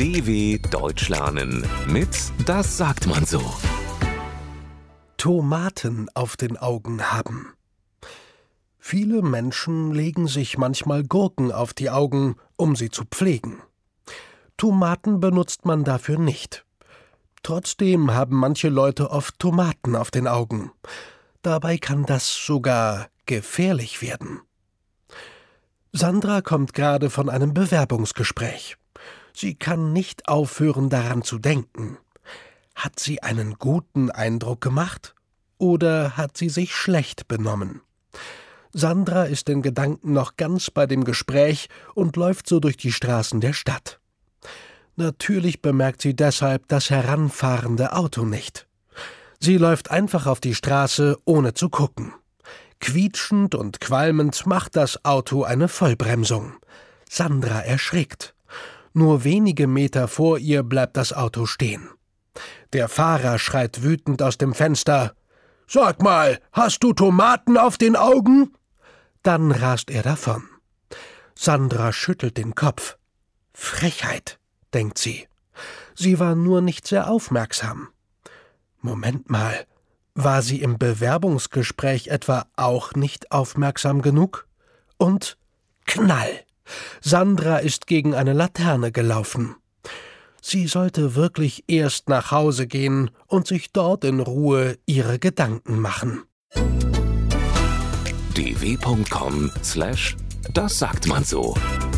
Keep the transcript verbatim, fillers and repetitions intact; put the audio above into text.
D W Deutsch lernen mit Das sagt man so. Tomaten auf den Augen haben. Viele Menschen legen sich manchmal Gurken auf die Augen, um sie zu pflegen. Tomaten benutzt man dafür nicht. Trotzdem haben manche Leute oft Tomaten auf den Augen. Dabei kann das sogar gefährlich werden. Sandra kommt gerade von einem Bewerbungsgespräch. Sie kann nicht aufhören, daran zu denken. Hat sie einen guten Eindruck gemacht oder hat sie sich schlecht benommen? Sandra ist in Gedanken noch ganz bei dem Gespräch und läuft so durch die Straßen der Stadt. Natürlich bemerkt sie deshalb das heranfahrende Auto nicht. Sie läuft einfach auf die Straße, ohne zu gucken. Quietschend und qualmend macht das Auto eine Vollbremsung. Sandra erschrickt. Nur wenige Meter vor ihr bleibt das Auto stehen. Der Fahrer schreit wütend aus dem Fenster: »Sag mal, hast du Tomaten auf den Augen?« Dann rast er davon. Sandra schüttelt den Kopf. Frechheit, denkt sie. Sie war nur nicht sehr aufmerksam. Moment mal, war sie im Bewerbungsgespräch etwa auch nicht aufmerksam genug? Und Knall! Sandra ist gegen eine Laterne gelaufen. Sie sollte wirklich erst nach Hause gehen und sich dort in Ruhe ihre Gedanken machen. d w punkt com slash das sagt man so